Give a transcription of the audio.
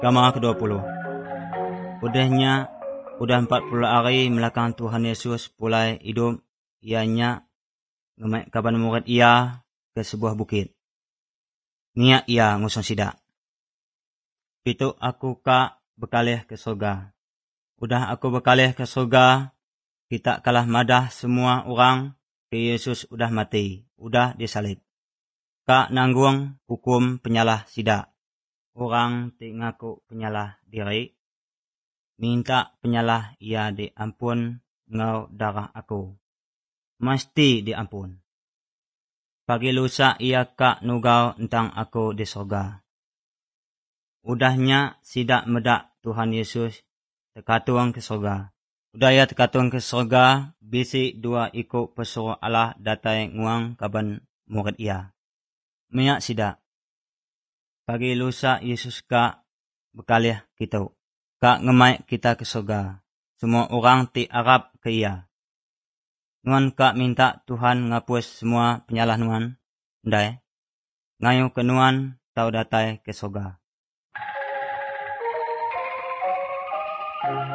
Gambar ke-20. Udah 40 hari belakang Tuhan Yesus mulai hidup, ianya ngemai kaban murid ia ke sebuah bukit. Niat ia ngusung sidak. Pitu aku kak bekalih ke surga. Udah aku bekalih ke surga, kita kalah madah semua orang ke Yesus udah mati, udah disalib. Kak nanggung hukum penyalah sidak. Orang ngaku penyalah diri, minta penyalah ia diampun ngau darah aku. Mesti diampun. Pagi lusa ia kak nugau tentang aku di surga. Udahnya sidak medak Tuhan Yesus tekatung ke surga. Udah ia tekatung ke surga, bisi dua ikut pesuruh Allah datai nguang kaban murid ia. Minyak sidak. Pagi lusa Yesus kak bekalih kita. Kak ngemai kita ke surga. Semua orang ti Arab ke ia. Nuan kak minta Tuhan ngapus semua penyalah nuan. Ndai. Ngayu ke nuan tau datai ke surga.